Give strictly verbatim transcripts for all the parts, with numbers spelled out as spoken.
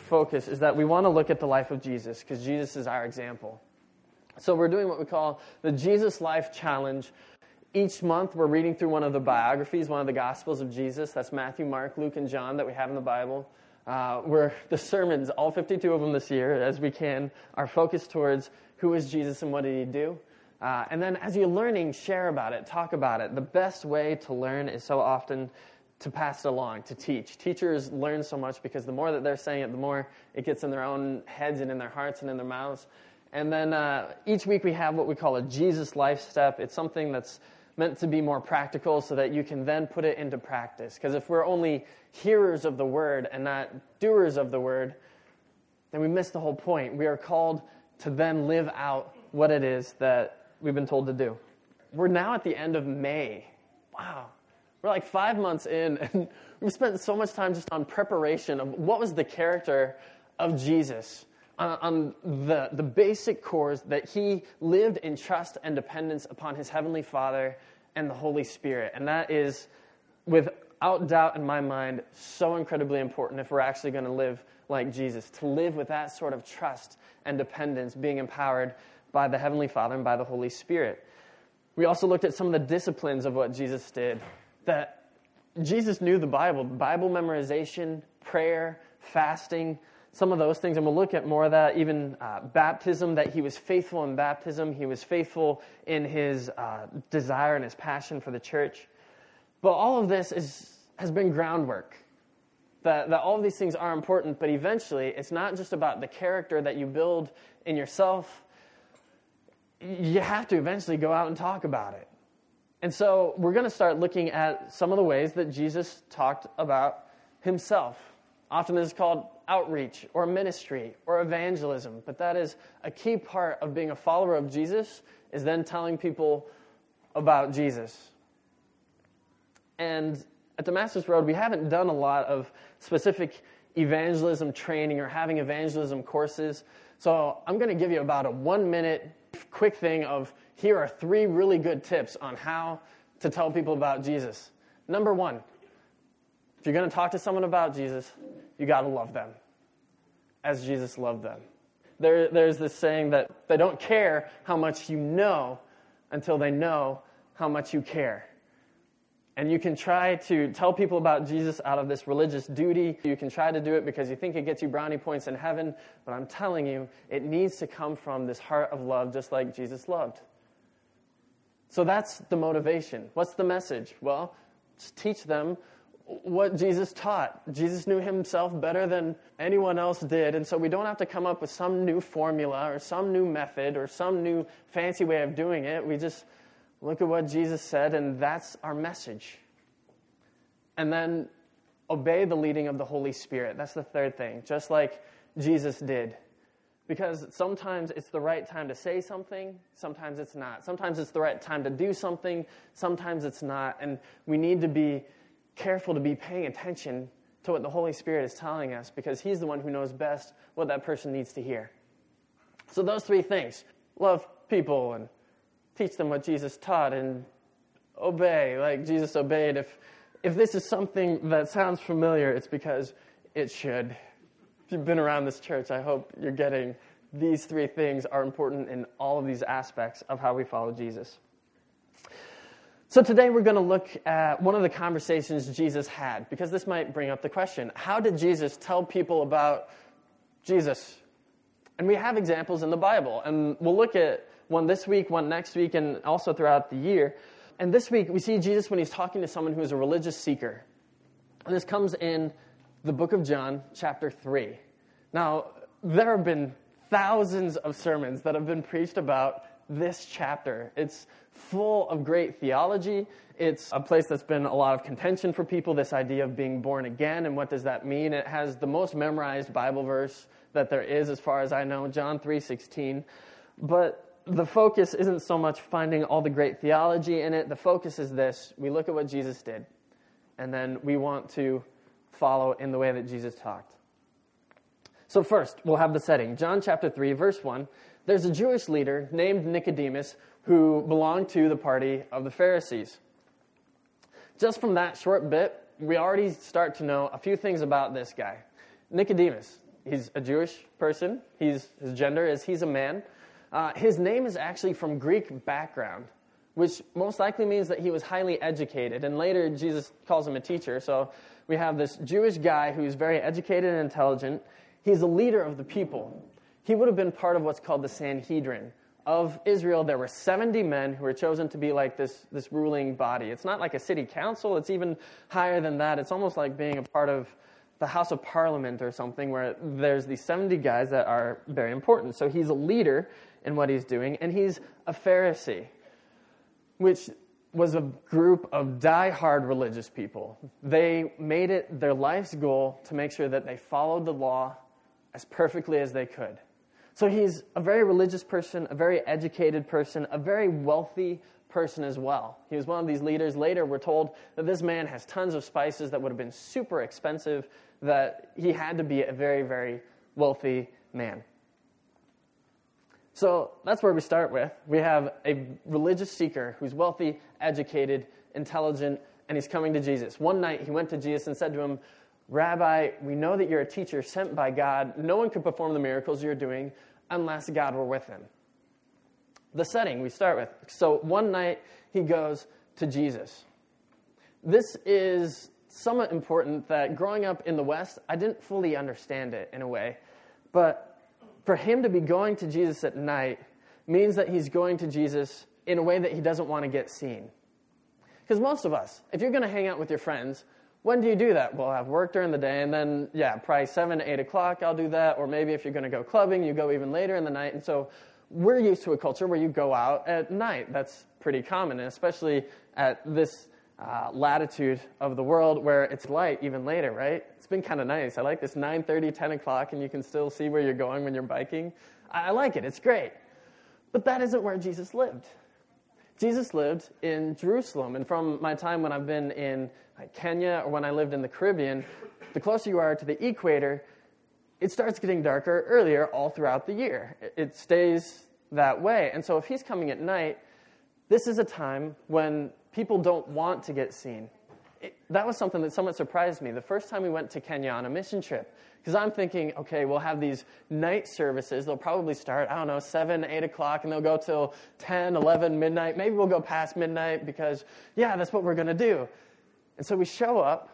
focus is that we want to look at the life of Jesus because Jesus is our example. So we're doing what we call the Jesus Life Challenge. Each month we're reading through one of the biographies, one of the Gospels of Jesus. That's Matthew, Mark, Luke, and John that we have in the Bible. Uh, where the sermons, all fifty-two of them this year, as we can, are focused towards who is Jesus and what did he do. Uh, and then as you're learning, share about it, talk about it. The best way to learn is so often to pass it along, to teach. Teachers learn so much because the more that they're saying it, the more it gets in their own heads and in their hearts and in their mouths. And then uh, each week we have what we call a Jesus Life Step. It's something that's meant to be more practical so that you can then put it into practice. Because if we're only hearers of the word and not doers of the word, then we miss the whole point. We are called to then live out what it is that we've been told to do. We're now at the end of May. Wow. We're like five months in, and we've spent so much time just on preparation of what was the character of Jesus, on, on the, the basic cores that he lived in trust and dependence upon his heavenly Father and the Holy Spirit. And that is, without doubt in my mind, so incredibly important if we're actually going to live like Jesus, to live with that sort of trust and dependence, being empowered by the Heavenly Father and by the Holy Spirit. We also looked at some of the disciplines of what Jesus did, that Jesus knew the Bible, Bible memorization, prayer, fasting, some of those things, and we'll look at more of that, even uh, baptism, that he was faithful in baptism, he was faithful in his uh, desire and his passion for the church. But all of this is has been groundwork. That, that all of these things are important, but eventually it's not just about the character that you build in yourself. You have to eventually go out and talk about it. And so we're going to start looking at some of the ways that Jesus talked about himself. Often this is called outreach or ministry or evangelism, but that is a key part of being a follower of Jesus, is then telling people about Jesus. And at Damascus Road, we haven't done a lot of specific evangelism training or having evangelism courses. So I'm going to give you about a one-minute quick thing of, here are three really good tips on how to tell people about Jesus. Number one, if you're going to talk to someone about Jesus, you got to love them as Jesus loved them. There, there's this saying that they don't care how much you know until they know how much you care. And you can try to tell people about Jesus out of this religious duty. You can try to do it because you think it gets you brownie points in heaven. But I'm telling you, it needs to come from this heart of love, just like Jesus loved. So that's the motivation. What's the message? Well, just teach them what Jesus taught. Jesus knew himself better than anyone else did. And so we don't have to come up with some new formula or some new method or some new fancy way of doing it. We just look at what Jesus said, and that's our message. And then obey the leading of the Holy Spirit. That's the third thing, just like Jesus did. Because sometimes it's the right time to say something, sometimes it's not. Sometimes it's the right time to do something, sometimes it's not. And we need to be careful to be paying attention to what the Holy Spirit is telling us, because he's the one who knows best what that person needs to hear. So those three things: love people and teach them what Jesus taught, and obey like Jesus obeyed. If if this is something that sounds familiar, it's because it should. If you've been around this church, I hope you're getting these three things are important in all of these aspects of how we follow Jesus. So today we're going to look at one of the conversations Jesus had, because this might bring up the question, how did Jesus tell people about Jesus? And we have examples in the Bible, and we'll look at one this week, one next week, and also throughout the year. And this week, we see Jesus when he's talking to someone who is a religious seeker. And this comes in the book of John, chapter three. Now, there have been thousands of sermons that have been preached about this chapter. It's full of great theology. It's a place that's been a lot of contention for people, this idea of being born again, and what does that mean? It has the most memorized Bible verse that there is, as far as I know, John three sixteen. But the focus isn't so much finding all the great theology in it. The focus is this: we look at what Jesus did, and then we want to follow in the way that Jesus talked. So first, we'll have the setting. John chapter three, verse one. There's a Jewish leader named Nicodemus who belonged to the party of the Pharisees. Just from that short bit, we already start to know a few things about this guy. Nicodemus, he's a Jewish person. He's, his gender is he's a man. Uh, his name is actually from Greek background, which most likely means that he was highly educated. And later, Jesus calls him a teacher. So we have this Jewish guy who's very educated and intelligent. He's a leader of the people. He would have been part of what's called the Sanhedrin. Of Israel, there were seventy men who were chosen to be like this, this ruling body. It's not like a city council. It's even higher than that. It's almost like being a part of the House of Parliament or something, where there's these seventy guys that are very important. So he's a leader in what he's doing, and he's a Pharisee, which was a group of die-hard religious people. They made it their life's goal to make sure that they followed the law as perfectly as they could. So he's a very religious person, a very educated person, a very wealthy person as well. He was one of these leaders. Later, we're told that this man has tons of spices that would have been super expensive, that he had to be a very, very wealthy man. So that's where we start with. We have a religious seeker who's wealthy, educated, intelligent, and he's coming to Jesus. One night, he went to Jesus and said to him, "Rabbi, we know that you're a teacher sent by God. No one could perform the miracles you're doing unless God were with him." The setting we start with. So one night, he goes to Jesus. This is somewhat important that growing up in the West, I didn't fully understand it in a way. But for him to be going to Jesus at night means that he's going to Jesus in a way that he doesn't want to get seen. Because most of us, if you're going to hang out with your friends, when do you do that? Well, I have work during the day, and then, yeah, probably seven, eight o'clock, I'll do that. Or maybe if you're going to go clubbing, you go even later in the night. And so we're used to a culture where you go out at night. That's pretty common, and especially at this uh, latitude of the world where it's light even later, right? It's been kind of nice. I like this nine thirty, ten o'clock, and you can still see where you're going when you're biking. I, I like it. It's great. But that isn't where Jesus lived. Jesus lived in Jerusalem, and from my time when I've been in like, Kenya or when I lived in the Caribbean, the closer you are to the equator, it starts getting darker earlier all throughout the year. It stays that way. And so if he's coming at night, this is a time when people don't want to get seen. It, that was something that somewhat surprised me. The first time we went to Kenya on a mission trip, because I'm thinking, okay, we'll have these night services. They'll probably start, I don't know, seven, eight o'clock, and they'll go till ten, eleven, midnight. Maybe we'll go past midnight because, yeah, that's what we're going to do. And so we show up.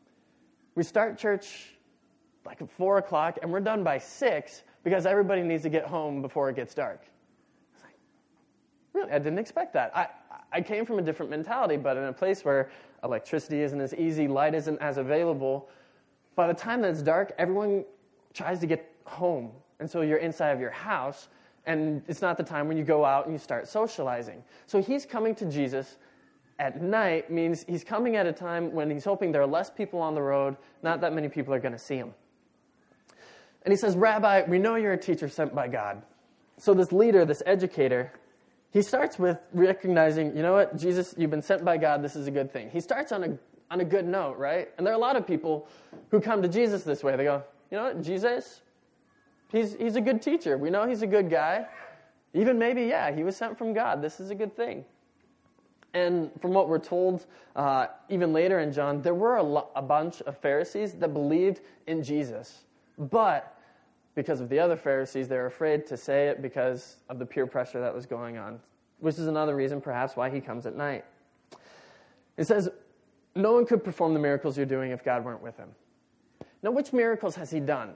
We start church like at four o'clock, and we're done by six because everybody needs to get home before it gets dark. I was like, really? I didn't expect that. I, I came from a different mentality, but in a place where electricity isn't as easy, light isn't as available, by the time that it's dark, everyone tries to get home. And so you're inside of your house, and it's not the time when you go out and you start socializing. So he's coming to Jesus at night means he's coming at a time when he's hoping there are less people on the road, not that many people are going to see him. And he says, "Rabbi, we know you're a teacher sent by God." So this leader, this educator, he starts with recognizing, you know what, Jesus, you've been sent by God. This is a good thing. He starts on a on a good note, right? And there are a lot of people who come to Jesus this way. They go, you know what, Jesus, he's he's a good teacher. We know he's a good guy. Even maybe, yeah, he was sent from God. This is a good thing. And from what we're told, uh, even later in John, there were a, lo- a bunch of Pharisees that believed in Jesus. But because of the other Pharisees, they were afraid to say it because of the peer pressure that was going on, which is another reason perhaps why he comes at night. It says, no one could perform the miracles you're doing if God weren't with him. Now, which miracles has he done?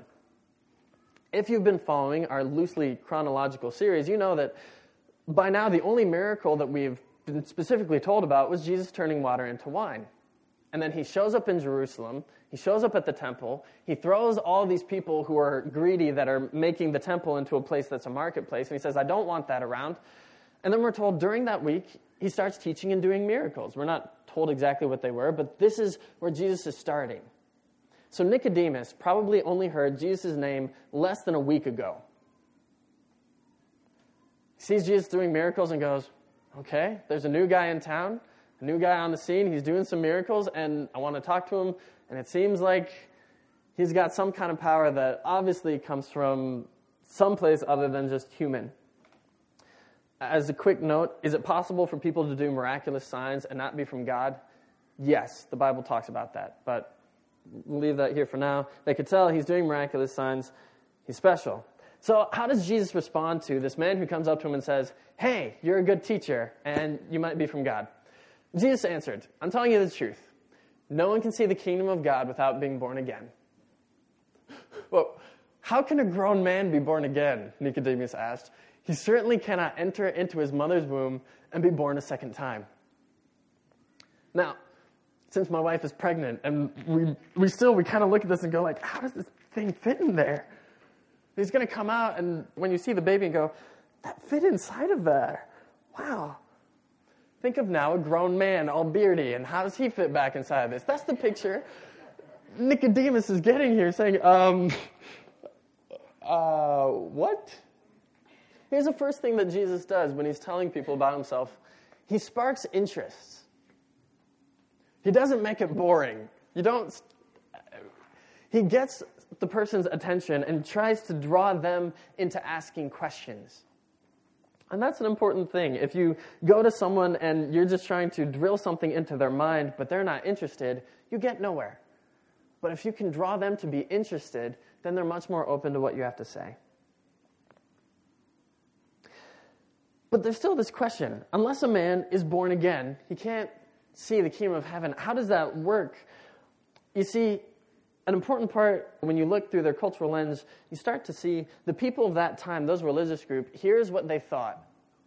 If you've been following our loosely chronological series, you know that by now the only miracle that we've been specifically told about was Jesus turning water into wine. And then he shows up in Jerusalem. He shows up at the temple. He throws all these people who are greedy that are making the temple into a place that's a marketplace. And he says, I don't want that around. And then we're told during that week, he starts teaching and doing miracles. We're not told exactly what they were, but this is where Jesus is starting. So Nicodemus probably only heard Jesus' name less than a week ago. He sees Jesus doing miracles and goes, okay, there's a new guy in town, a new guy on the scene. He's doing some miracles, and I want to talk to him. And it seems like he's got some kind of power that obviously comes from someplace other than just human. As a quick note, is it possible for people to do miraculous signs and not be from God? Yes, the Bible talks about that. But we'll leave that here for now. They could tell he's doing miraculous signs. He's special. So how does Jesus respond to this man who comes up to him and says, hey, you're a good teacher, and you might be from God? Jesus answered, I'm telling you the truth. No one can see the kingdom of God without being born again. Well, how can a grown man be born again? Nicodemus asked. He certainly cannot enter into his mother's womb and be born a second time. Now, since my wife is pregnant, and we we still, we kind of look at this and go like, how does this thing fit in there? He's going to come out, and when you see the baby and go, that fit inside of there. Wow. Think of now a grown man, all beardy, and how does he fit back inside of this? That's the picture Nicodemus is getting here, saying, um, uh, what? Here's the first thing that Jesus does when he's telling people about himself. He sparks interest. He doesn't make it boring. You don't. He gets the person's attention and tries to draw them into asking questions. And that's an important thing. If you go to someone and you're just trying to drill something into their mind, but they're not interested, you get nowhere. But if you can draw them to be interested, then they're much more open to what you have to say. But there's still this question. Unless a man is born again, he can't see the kingdom of heaven. How does that work? You see, an important part, when you look through their cultural lens, you start to see the people of that time, those religious group, here's what they thought.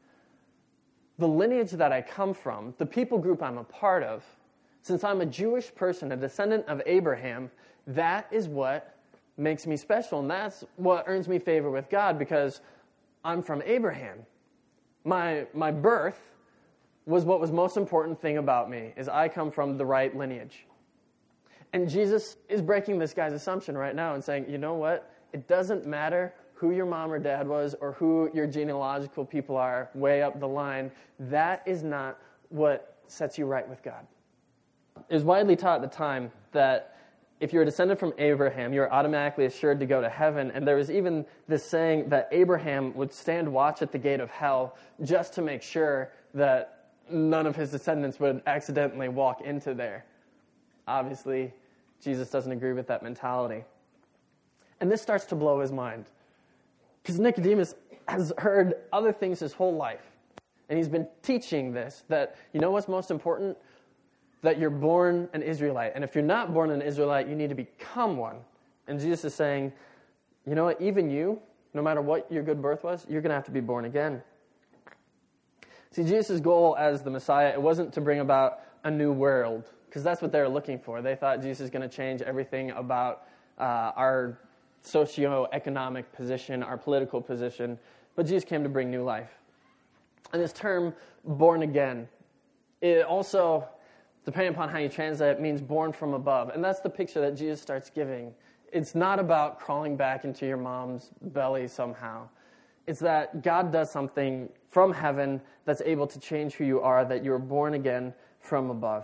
The lineage that I come from, the people group I'm a part of, since I'm a Jewish person, a descendant of Abraham, that is what makes me special, and that's what earns me favor with God, because I'm from Abraham. My my birth was what was most important thing about me, is I come from the right lineage. And Jesus is breaking this guy's assumption right now and saying, you know what? It doesn't matter who your mom or dad was or who your genealogical people are way up the line. That is not what sets you right with God. It was widely taught at the time that if you're a descendant from Abraham, you're automatically assured to go to heaven. And there was even this saying that Abraham would stand watch at the gate of hell just to make sure that none of his descendants would accidentally walk into there. Obviously, Jesus doesn't agree with that mentality. And this starts to blow his mind. Because Nicodemus has heard other things his whole life. And he's been teaching this, that you know what's most important? That you're born an Israelite. And if you're not born an Israelite, you need to become one. And Jesus is saying, you know what, even you, no matter what your good birth was, you're going to have to be born again. See, Jesus' goal as the Messiah, it wasn't to bring about a new world, because that's what they were looking for. They thought Jesus is going to change everything about uh, our socio-economic position, our political position. But Jesus came to bring new life. And this term, born again, it also, depending upon how you translate it, means born from above. And that's the picture that Jesus starts giving. It's not about crawling back into your mom's belly somehow. It's that God does something from heaven that's able to change who you are, that you're born again from above.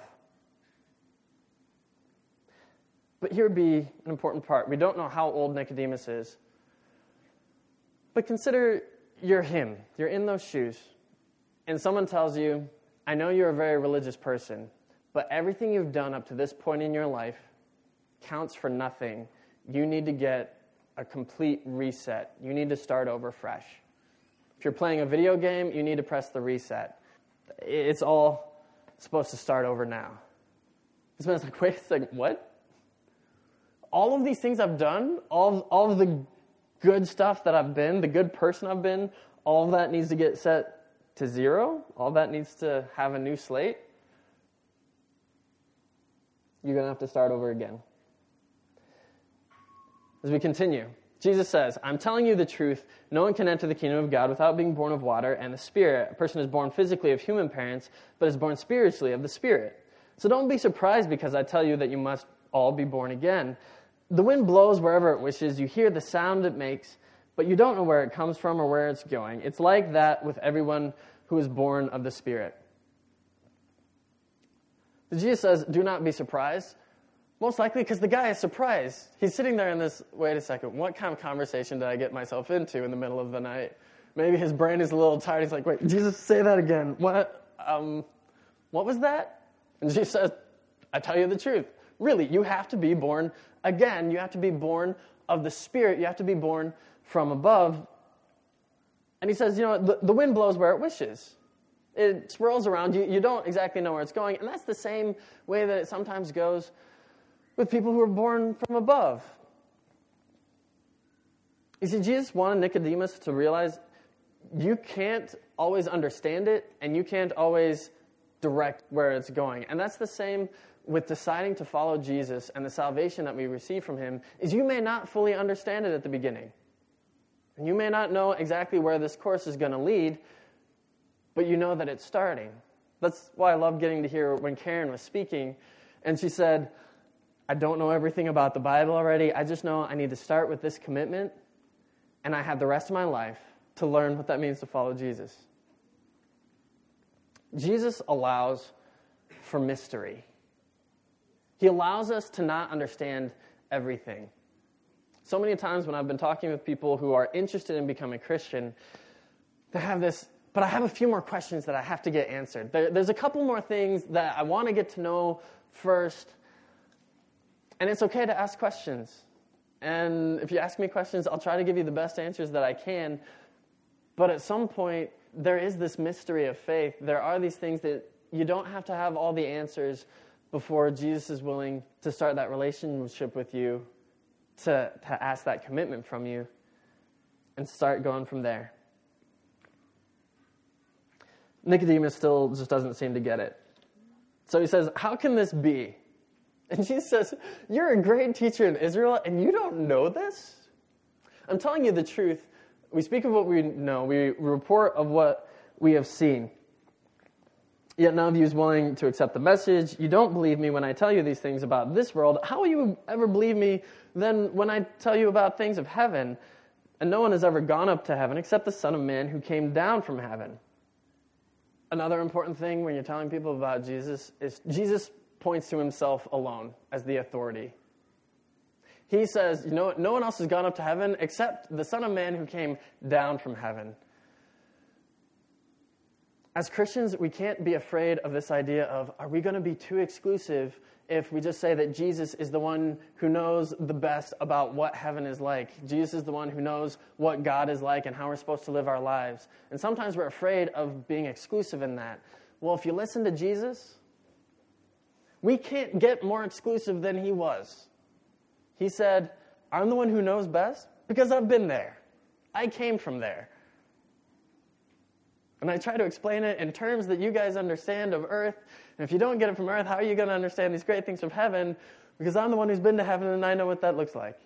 But here would be an important part. We don't know how old Nicodemus is. But consider you're him. You're in those shoes. And someone tells you, I know you're a very religious person, but everything you've done up to this point in your life counts for nothing. You need to get a complete reset. You need to start over fresh. If you're playing a video game, you need to press the reset. It's all supposed to start over now. This man's like, wait a second, what? All of these things I've done, all, all of the good stuff that I've been, the good person I've been, all of that needs to get set to zero? All that needs to have a new slate? You're going to have to start over again. As we continue, Jesus says, I'm telling you the truth. No one can enter the kingdom of God without being born of water and the Spirit. A person is born physically of human parents, but is born spiritually of the Spirit. So don't be surprised because I tell you that you must all be born again. The wind blows wherever it wishes. You hear the sound it makes, but you don't know where it comes from or where it's going. It's like that with everyone who is born of the Spirit. Jesus says, do not be surprised. Most likely because the guy is surprised. He's sitting there in this, wait a second, what kind of conversation did I get myself into in the middle of the night? Maybe his brain is a little tired. He's like, wait, Jesus, say that again. What? Um, what was that? And Jesus says, I tell you the truth. Really, you have to be born again. You have to be born of the Spirit. You have to be born from above. And he says, you know, the, the wind blows where it wishes. It swirls around. You, you don't exactly know where it's going. And that's the same way that it sometimes goes with people who are born from above. You see, Jesus wanted Nicodemus to realize you can't always understand it, and you can't always direct where it's going. And that's the same with deciding to follow Jesus, and the salvation that we receive from him is you may not fully understand it at the beginning. And you may not know exactly where this course is going to lead, but you know that it's starting. That's why I love getting to hear when Karen was speaking, and she said, I don't know everything about the Bible already. I just know I need to start with this commitment, and I have the rest of my life to learn what that means to follow Jesus. Jesus allows for mystery. He allows us to not understand everything. So many times when I've been talking with people who are interested in becoming Christian, they have this, but I have a few more questions that I have to get answered. There, there's a couple more things that I want to get to know first, and it's okay to ask questions. And if you ask me questions, I'll try to give you the best answers that I can. But at some point, there is this mystery of faith. There are these things that you don't have to have all the answers before Jesus is willing to start that relationship with you, to, to ask that commitment from you, and start going from there. Nicodemus still just doesn't seem to get it. So he says, how can this be? And Jesus says, you're a great teacher in Israel, and you don't know this? I'm telling you the truth. We speak of what we know. We report of what we have seen. Yet none of you is willing to accept the message. You don't believe me when I tell you these things about this world. How will you ever believe me then when I tell you about things of heaven? And no one has ever gone up to heaven except the Son of Man who came down from heaven. Another important thing when you're telling people about Jesus is Jesus points to himself alone as the authority. He says, you know, no one else has gone up to heaven except the Son of Man who came down from heaven. As Christians, we can't be afraid of this idea of, are we going to be too exclusive if we just say that Jesus is the one who knows the best about what heaven is like? Jesus is the one who knows what God is like and how we're supposed to live our lives. And sometimes we're afraid of being exclusive in that. Well, if you listen to Jesus, we can't get more exclusive than he was. He said, I'm the one who knows best because I've been there. I came from there. And I try to explain it in terms that you guys understand of earth. And if you don't get it from earth, how are you going to understand these great things from heaven? Because I'm the one who's been to heaven and I know what that looks like.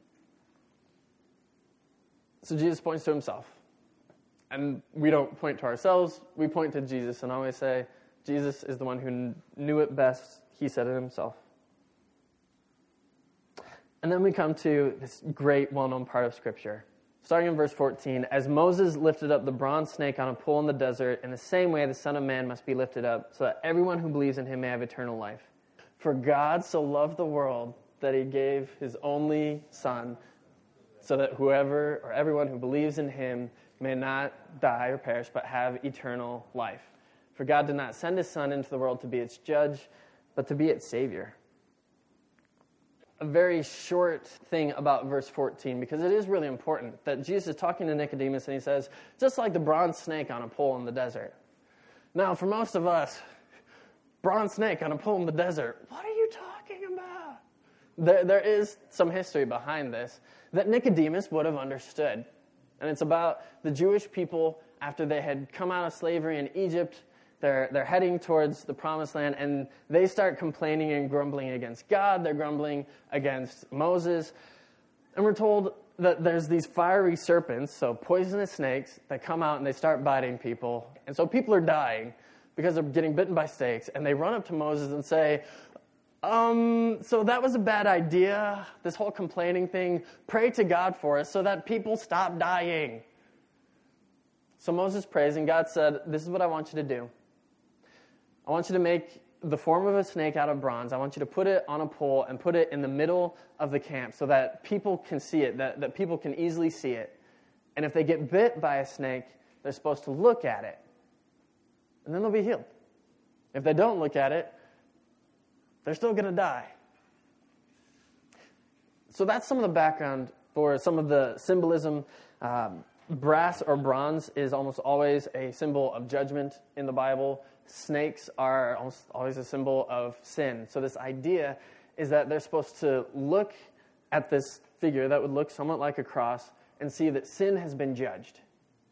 So Jesus points to himself. And we don't point to ourselves. We point to Jesus and always say, Jesus is the one who knew it best. He said it himself. And then we come to this great, well-known part of Scripture. Starting in verse fourteen, as Moses lifted up the bronze snake on a pole in the desert, in the same way the Son of Man must be lifted up, so that everyone who believes in him may have eternal life. For God so loved the world that he gave his only Son, so that whoever or everyone who believes in him may not die or perish, but have eternal life. For God did not send his Son into the world to be its judge, but to be its Savior. A very short thing about verse fourteen, because it is really important that Jesus is talking to Nicodemus and he says, just like the bronze snake on a pole in the desert. Now, for most of us, bronze snake on a pole in the desert, what are you talking about? There, there is some history behind this that Nicodemus would have understood. And it's about the Jewish people after they had come out of slavery in Egypt. They're, they're heading towards the promised land, and they start complaining and grumbling against God. They're grumbling against Moses. And we're told that there's these fiery serpents, so poisonous snakes, that come out and they start biting people. And so people are dying because they're getting bitten by snakes. And they run up to Moses and say, um, so that was a bad idea, this whole complaining thing. Pray to God for us so that people stop dying. So Moses prays, and God said, this is what I want you to do. I want you to make the form of a snake out of bronze. I want you to put it on a pole and put it in the middle of the camp so that people can see it, that, that people can easily see it. And if they get bit by a snake, they're supposed to look at it. And then they'll be healed. If they don't look at it, they're still going to die. So that's some of the background for some of the symbolism. Um, brass or bronze is almost always a symbol of judgment in the Bible. Snakes are almost always a symbol of sin. So this idea is that they're supposed to look at this figure that would look somewhat like a cross and see that sin has been judged.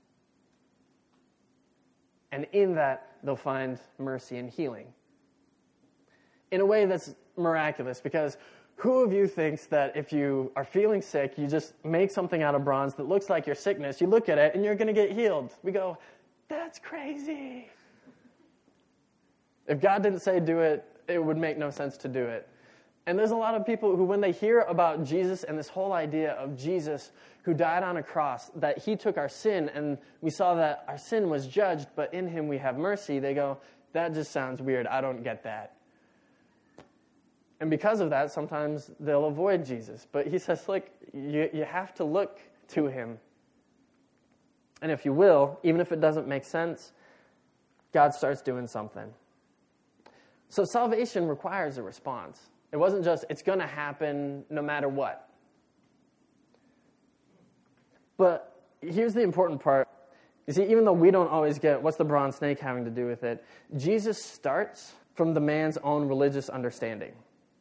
And in that, they'll find mercy and healing. In a way that's miraculous, because who of you thinks that if you are feeling sick, you just make something out of bronze that looks like your sickness, you look at it, and you're going to get healed? We go, that's crazy. If God didn't say do it, it would make no sense to do it. And there's a lot of people who, when they hear about Jesus and this whole idea of Jesus who died on a cross, that he took our sin, and we saw that our sin was judged, but in him we have mercy, they go, that just sounds weird. I don't get that. And because of that, sometimes they'll avoid Jesus. But he says, look, you, you have to look to him. And if you will, even if it doesn't make sense, God starts doing something. So salvation requires a response. It wasn't just, it's going to happen no matter what. But here's the important part. You see, even though we don't always get what's the bronze snake having to do with it, Jesus starts from the man's own religious understanding.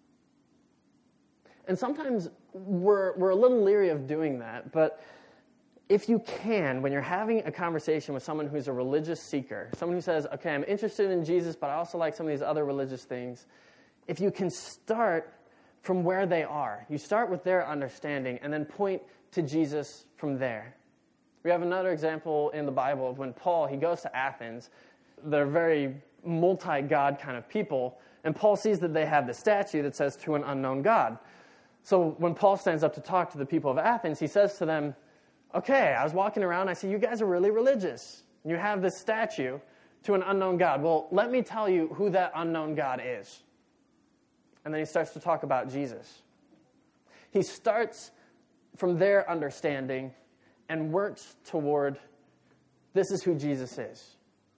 And sometimes we're we're a little leery of doing that, but if you can, when you're having a conversation with someone who's a religious seeker, someone who says, okay, I'm interested in Jesus, but I also like some of these other religious things, if you can start from where they are, you start with their understanding and then point to Jesus from there. We have another example in the Bible of when Paul, he goes to Athens. They're very multi-God kind of people, and Paul sees that they have the statue that says to an unknown God. So when Paul stands up to talk to the people of Athens, he says to them, okay, I was walking around, I see you guys are really religious. You have this statue to an unknown God. Well, let me tell you who that unknown God is. And then he starts to talk about Jesus. He starts from their understanding and works toward, this is who Jesus is.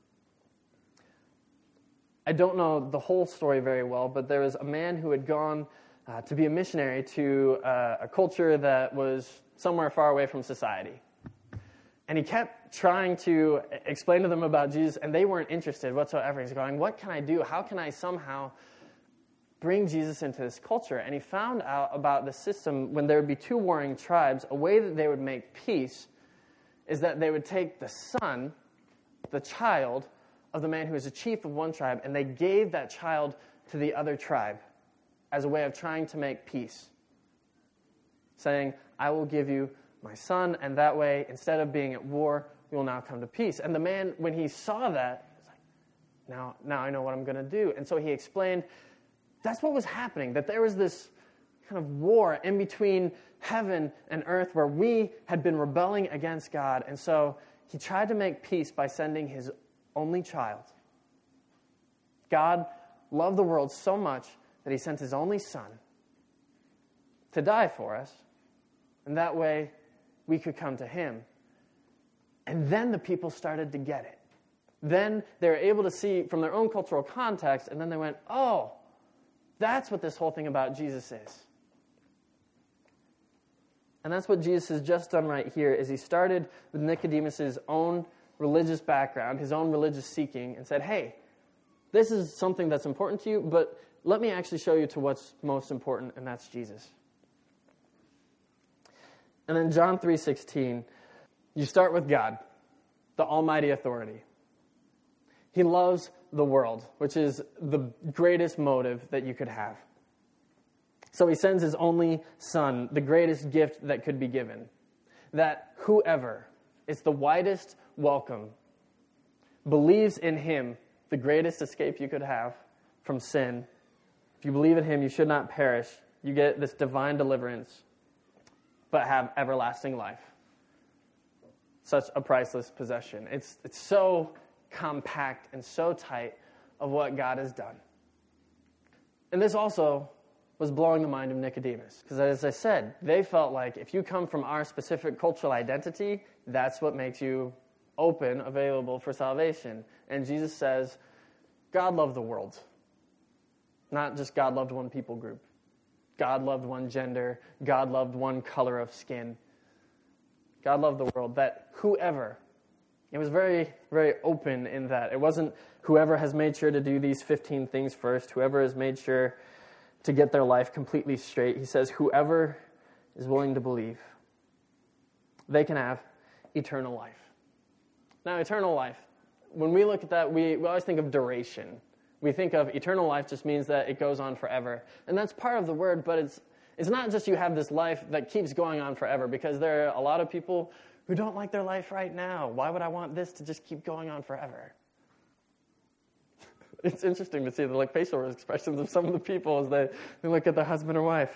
I don't know the whole story very well, but there was a man who had gone uh, to be a missionary to uh, a culture that was somewhere far away from society. And he kept trying to explain to them about Jesus, and they weren't interested whatsoever. He's going, what can I do? How can I somehow bring Jesus into this culture? And he found out about the system when there would be two warring tribes. A way that they would make peace is that they would take the son, the child, of the man who was the chief of one tribe, and they gave that child to the other tribe as a way of trying to make peace, saying, I will give you my son, and that way, instead of being at war, we will now come to peace. And the man, when he saw that, he was like, now, now I know what I'm going to do. And so he explained, that's what was happening, that there was this kind of war in between heaven and earth where we had been rebelling against God. And so he tried to make peace by sending his only child. God loved the world so much that he sent his only son to die for us. And that way, we could come to him. And then the people started to get it. Then they were able to see from their own cultural context, and then they went, oh, that's what this whole thing about Jesus is. And that's what Jesus has just done right here, is he started with Nicodemus' own religious background, his own religious seeking, and said, hey, this is something that's important to you, but let me actually show you to what's most important, and that's Jesus. And then John three sixteen, you start with God, the almighty authority. He loves the world, which is the greatest motive that you could have. So he sends his only son, the greatest gift that could be given, that whoever, it's the widest welcome, believes in him, the greatest escape you could have from sin. If you believe in him, you should not perish. You get this divine deliverance, but have everlasting life. Such a priceless possession. It's it's so compact and so tight of what God has done. And this also was blowing the mind of Nicodemus. Because as I said, they felt like if you come from our specific cultural identity, that's what makes you open, available for salvation. And Jesus says, God loved the world. Not just God loved one people group. God loved one gender, God loved one color of skin. God loved the world, that whoever, it was very, very open in that. It wasn't whoever has made sure to do these fifteen things first, whoever has made sure to get their life completely straight. He says, whoever is willing to believe, they can have eternal life. Now, eternal life, when we look at that, we, we always think of duration. We think of eternal life just means that it goes on forever. And that's part of the word, but it's it's not just you have this life that keeps going on forever, because there are a lot of people who don't like their life right now. Why would I want this to just keep going on forever? It's interesting to see the like facial expressions of some of the people as they, they look at their husband or wife.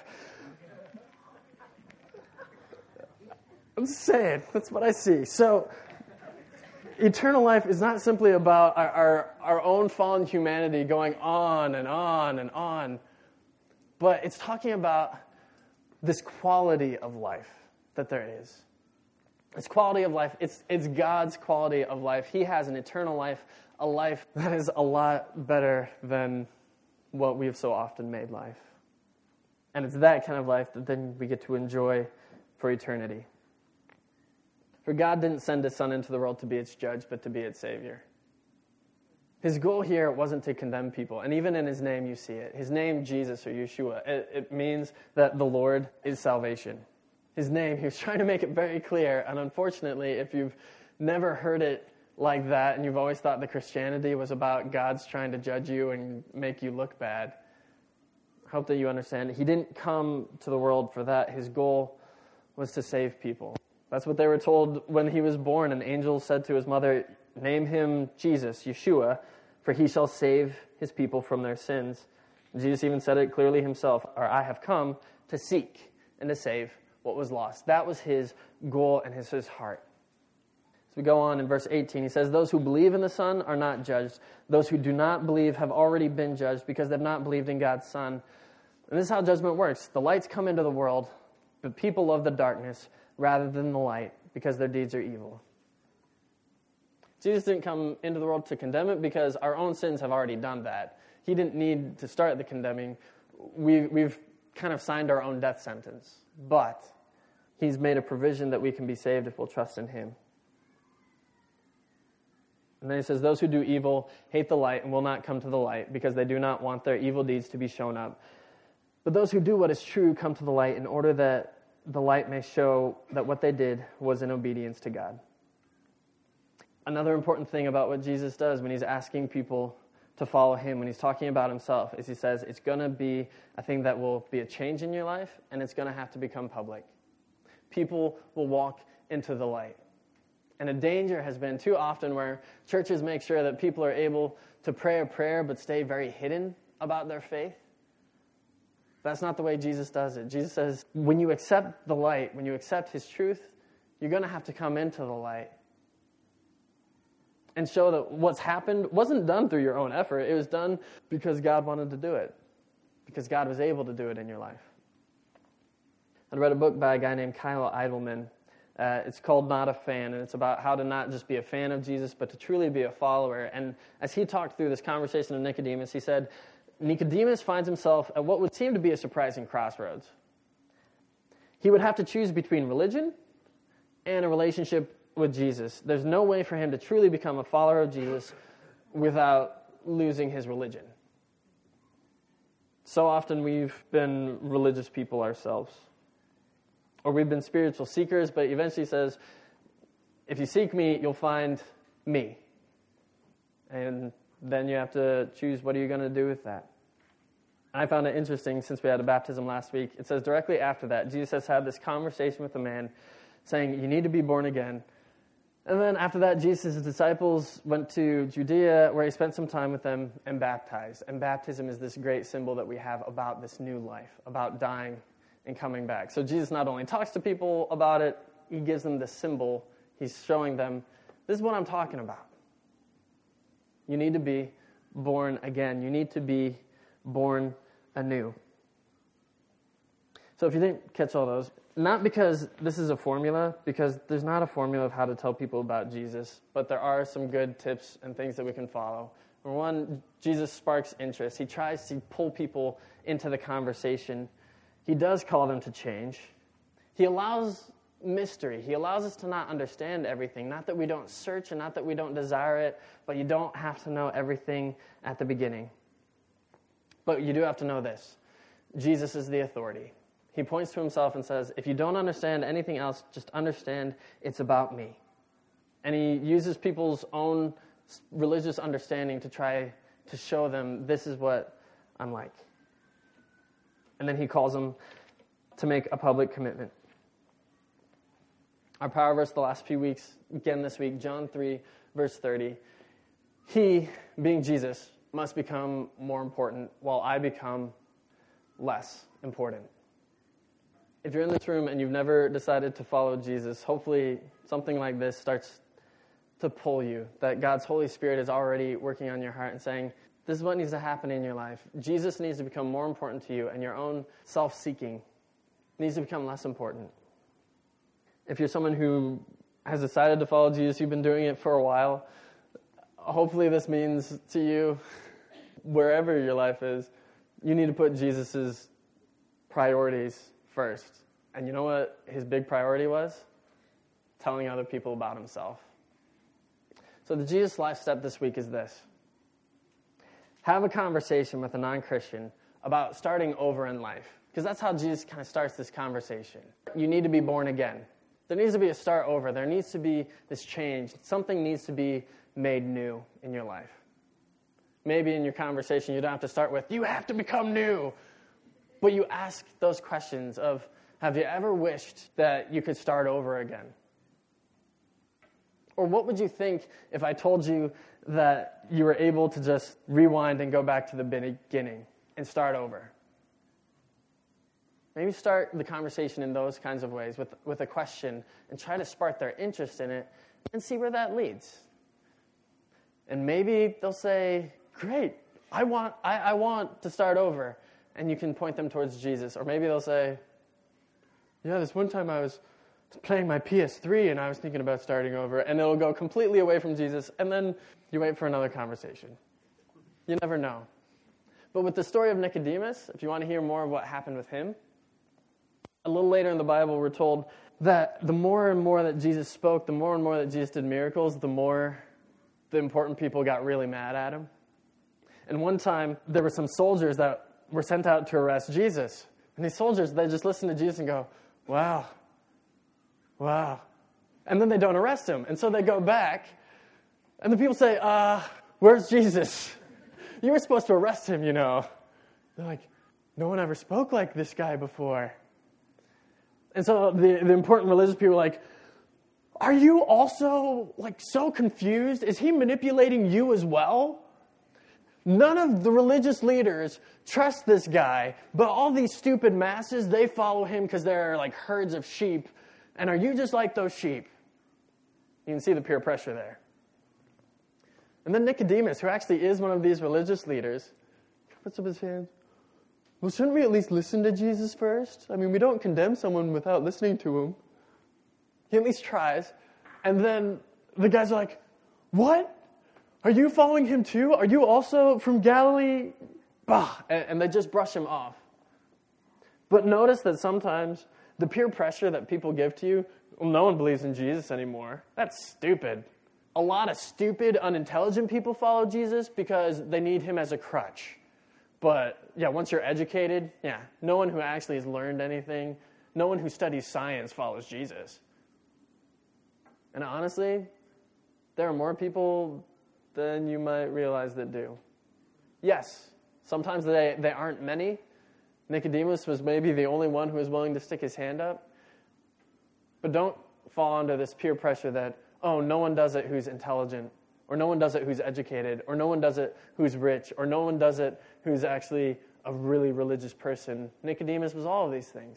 I'm just saying, that's what I see. So, eternal life is not simply about our, our, our own fallen humanity going on and on and on, but it's talking about this quality of life that there is. It's quality of life. It's, it's God's quality of life. He has an eternal life, a life that is a lot better than what we've so often made life. And it's that kind of life that then we get to enjoy for eternity. For God didn't send His Son into the world to be its judge, but to be its Savior. His goal here wasn't to condemn people. And even in His name, you see it. His name, Jesus or Yeshua, it, it means that the Lord is salvation. His name, He was trying to make it very clear. And unfortunately, if you've never heard it like that, and you've always thought that Christianity was about God's trying to judge you and make you look bad, I hope that you understand. He didn't come to the world for that. His goal was to save people. That's what they were told when He was born. An angel said to His mother, name Him Jesus, Yeshua, for He shall save His people from their sins. And Jesus even said it clearly Himself, or I have come to seek and to save what was lost. That was His goal and His, his heart. As we go on in verse eighteen, He says, those who believe in the Son are not judged. Those who do not believe have already been judged because they have not believed in God's Son. And this is how judgment works. The lights come into the world, but people love the darkness rather than the light because their deeds are evil. Jesus didn't come into the world to condemn it because our own sins have already done that. He didn't need to start the condemning. We, we've kind of signed our own death sentence. But He's made a provision that we can be saved if we'll trust in Him. And then He says, those who do evil hate the light and will not come to the light because they do not want their evil deeds to be shown up. But those who do what is true come to the light in order that the light may show that what they did was in obedience to God. Another important thing about what Jesus does when He's asking people to follow Him, when He's talking about Himself, is He says it's going to be a thing that will be a change in your life, and it's going to have to become public. People will walk into the light. And a danger has been too often where churches make sure that people are able to pray a prayer but stay very hidden about their faith. That's not the way Jesus does it. Jesus says, when you accept the light, when you accept His truth, you're going to have to come into the light and show that what's happened wasn't done through your own effort. It was done because God wanted to do it, because God was able to do it in your life. I read a book by a guy named Kyle Idleman. Uh, it's called Not a Fan, and it's about how to not just be a fan of Jesus, but to truly be a follower. And as he talked through this conversation of Nicodemus, he said, Nicodemus finds himself at what would seem to be a surprising crossroads. He would have to choose between religion and a relationship with Jesus. There's no way for him to truly become a follower of Jesus without losing his religion. So often we've been religious people ourselves. Or we've been spiritual seekers, but eventually says, if you seek me, you'll find me. And then you have to choose what are you going to do with that. I found it interesting since we had a baptism last week. It says directly after that, Jesus has had this conversation with a man saying, you need to be born again. And then after that, Jesus' disciples went to Judea where He spent some time with them and baptized. And baptism is this great symbol that we have about this new life, about dying and coming back. So Jesus not only talks to people about it, He gives them the symbol. He's showing them, this is what I'm talking about. You need to be born again. You need to be born anew. So if you didn't catch all those, not because this is a formula, because there's not a formula of how to tell people about Jesus, but there are some good tips and things that we can follow. Number one, Jesus sparks interest. He tries to pull people into the conversation. He does call them to change. He allows mystery. He allows us to not understand everything. Not that we don't search and not that we don't desire it, but you don't have to know everything at the beginning. But you do have to know this. Jesus is the authority. He points to himself and says, if you don't understand anything else, just understand it's about me. And he uses people's own religious understanding to try to show them this is what I'm like. And then he calls them to make a public commitment. Our power verse the last few weeks, again this week, John three, verse thirty. He, being Jesus, must become more important while I become less important. If you're in this room and you've never decided to follow Jesus, hopefully something like this starts to pull you, that God's Holy Spirit is already working on your heart and saying, this is what needs to happen in your life. Jesus needs to become more important to you, and your own self-seeking needs to become less important. If you're someone who has decided to follow Jesus, you've been doing it for a while, hopefully this means to you, wherever your life is, you need to put Jesus' priorities first. And you know what his big priority was? Telling other people about himself. So the Jesus Life step this week is this. Have a conversation with a non-Christian about starting over in life. Because that's how Jesus kind of starts this conversation. You need to be born again. There needs to be a start over. There needs to be this change. Something needs to be made new in your life. Maybe in your conversation you don't have to start with, you have to become new. But you ask those questions of, have you ever wished that you could start over again? Or what would you think if I told you that you were able to just rewind and go back to the beginning and start over? Maybe start the conversation in those kinds of ways with, with a question and try to spark their interest in it and see where that leads. And maybe they'll say, great, I want, I, I want to start over. And you can point them towards Jesus. Or maybe they'll say, yeah, this one time I was playing my P S three and I was thinking about starting over. And it'll go completely away from Jesus. And then you wait for another conversation. You never know. But with the story of Nicodemus, if you want to hear more of what happened with him, a little later in the Bible, we're told that the more and more that Jesus spoke, the more and more that Jesus did miracles, the more the important people got really mad at him. And one time, there were some soldiers that were sent out to arrest Jesus. And these soldiers, they just listen to Jesus and go, wow, wow. And then they don't arrest him. And so they go back, and the people say, uh, where's Jesus? You were supposed to arrest him, you know. They're like, no one ever spoke like this guy before. And so the, the important religious people are like, are you also like so confused? Is he manipulating you as well? None of the religious leaders trust this guy, but all these stupid masses, they follow him because they're like herds of sheep. And are you just like those sheep? You can see the peer pressure there. And then Nicodemus, who actually is one of these religious leaders, puts up his hands. Well, shouldn't we at least listen to Jesus first? I mean, we don't condemn someone without listening to him. He at least tries. And then the guys are like, what? Are you following him too? Are you also from Galilee? Bah! And, and they just brush him off. But notice that sometimes the peer pressure that people give to you, well, no one believes in Jesus anymore. That's stupid. A lot of stupid, unintelligent people follow Jesus because they need him as a crutch. But, yeah, once you're educated, yeah, no one who actually has learned anything, no one who studies science follows Jesus. And honestly, there are more people than you might realize that do. Yes, sometimes they, they aren't many. Nicodemus was maybe the only one who was willing to stick his hand up. But don't fall under this peer pressure that, oh, no one does it who's intelligent, or no one does it who's educated, or no one does it who's rich, or no one does it who's actually a really religious person. Nicodemus was all of these things.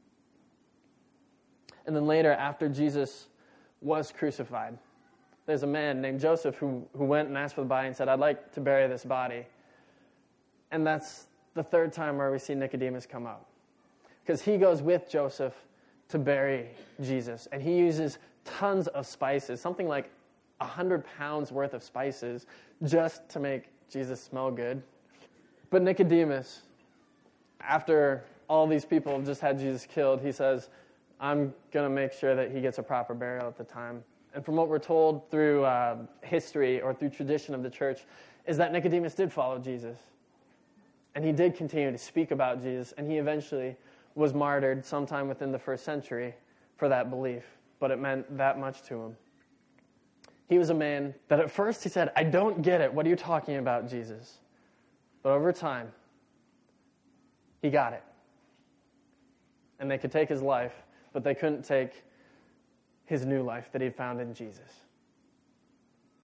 And then later, after Jesus was crucified, there's a man named Joseph who, who went and asked for the body and said, I'd like to bury this body. And that's the third time where we see Nicodemus come up. Because he goes with Joseph to bury Jesus. And he uses tons of spices, something like one hundred pounds worth of spices, just to make Jesus smell good. But Nicodemus, after all these people have just had Jesus killed, he says, I'm going to make sure that he gets a proper burial at the time. And from what we're told through uh, history or through tradition of the church is that Nicodemus did follow Jesus. And he did continue to speak about Jesus, and he eventually was martyred sometime within the first century for that belief. But it meant that much to him. He was a man that at first he said, I don't get it. What are you talking about, Jesus? But over time, he got it. And they could take his life, but they couldn't take his new life that he found in Jesus.